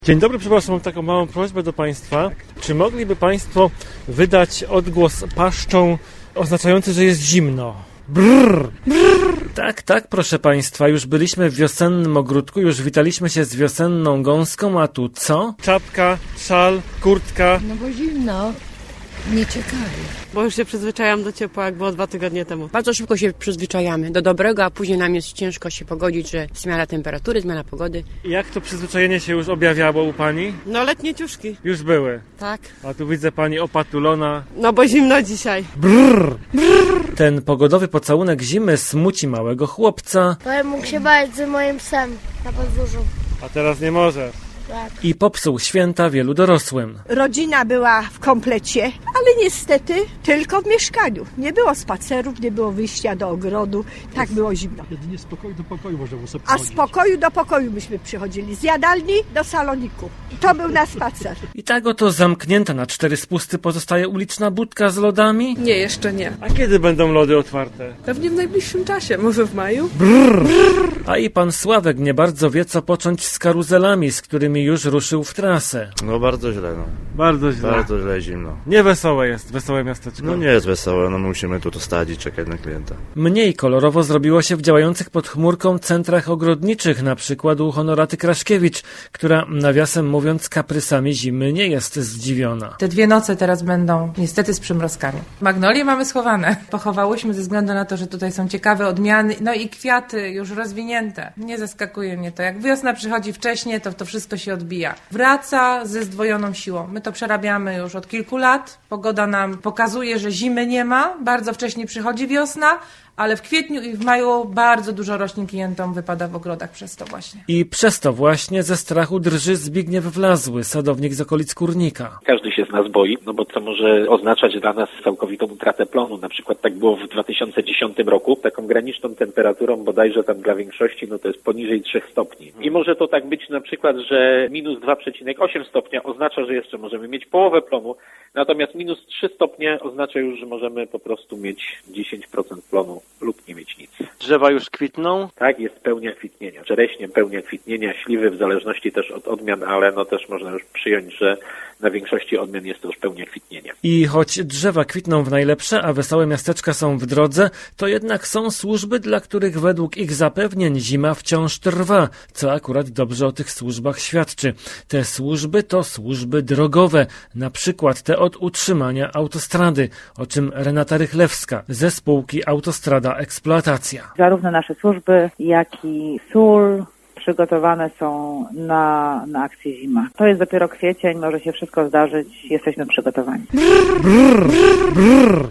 Dzień dobry, przepraszam, mam taką małą prośbę do Państwa. Czy mogliby Państwo wydać odgłos paszczą oznaczający, że jest zimno? Brrr, brrr. Tak, proszę Państwa, już byliśmy w wiosennym ogródku, już witaliśmy się z wiosenną gąską, a tu co? Czapka, szal, kurtka. No bo zimno. Nie czekali. Bo już się przyzwyczajam do ciepła, jak było 2 tygodnie temu. Bardzo szybko się przyzwyczajamy do dobrego, a później nam jest ciężko się pogodzić, że zmiana temperatury, zmiana pogody. Jak to przyzwyczajenie się już objawiało u Pani? No letnie ciuszki. Już były. Tak. A tu widzę Pani opatulona. No bo zimno dzisiaj. Brrr, brrr. Ten pogodowy pocałunek zimy smuci małego chłopca. Bo mógł się bać z moim psem na podwórzu. A teraz nie może. Tak. I popsuł święta wielu dorosłym. Rodzina była w komplecie, ale niestety tylko w mieszkaniu. Nie było spacerów, nie było wyjścia do ogrodu, tak było zimno. Jedynie z pokoju do pokoju można sobie A z pokoju do pokoju myśmy przychodzili, z jadalni do saloniku. I to był nasz spacer. I tak oto zamknięta na 4 spusty pozostaje uliczna budka z lodami. Nie, jeszcze nie. A kiedy będą lody otwarte? Pewnie w najbliższym czasie, może w maju. A i pan Sławek nie bardzo wie, co począć z karuzelami, z którymi już ruszył w trasę. No bardzo źle, no. Bardzo źle. Bardzo źle, zimno. Nie wesołe jest, wesołe miasteczko. No nie jest wesołe, no musimy tu stać i czekać na klienta. Mniej kolorowo zrobiło się w działających pod chmurką centrach ogrodniczych, na przykład u Honoraty Kraszkiewicz, która nawiasem mówiąc kaprysami zimy nie jest zdziwiona. Te 2 noce teraz będą niestety z przymrozkami. Magnolie mamy schowane. Pochowałyśmy ze względu na to, że tutaj są ciekawe odmiany, no i kwiaty już rozwinięte. Nie zaskakuje mnie to. Jak wiosna przychodzi wcześniej, to wszystko się odbija. Wraca ze zdwojoną siłą. My to przerabiamy już od kilku lat. Pogoda nam pokazuje, że zimy nie ma. Bardzo wcześnie przychodzi wiosna, ale w kwietniu i w maju bardzo dużo roślin klientom wypada w ogrodach przez to właśnie. I przez to właśnie ze strachu drży Zbigniew Wlazły, sadownik z okolic Kurnika. Każdy się z nas boi, no bo to może oznaczać dla nas całkowitą utratę plonu. Na przykład tak było w 2010 roku, taką graniczną temperaturą bodajże tam dla większości, no to jest poniżej 3 stopni. I może to tak być na przykład, że minus 2,8 stopnia oznacza, że jeszcze możemy mieć połowę plonu, natomiast minus 3 stopnie oznacza już, że możemy po prostu mieć 10% plonu lub nie mieć nic. Drzewa już kwitną? Tak, jest pełnia kwitnienia. Czereśnie pełnia kwitnienia, śliwy w zależności też od odmian, ale no też można już przyjąć, że na większości odmian jest to już pełnia kwitnienia. I choć drzewa kwitną w najlepsze, a wesołe miasteczka są w drodze, to jednak są służby, dla których według ich zapewnień zima wciąż trwa, co akurat dobrze o tych służbach świadczy. Te służby to służby drogowe, na przykład te od utrzymania autostrady, o czym Renata Rychlewska ze spółki Autostrada Eksploatacja. Zarówno nasze służby, jak i sól przygotowane są na akcję zima. To jest dopiero kwiecień, może się wszystko zdarzyć, jesteśmy przygotowani.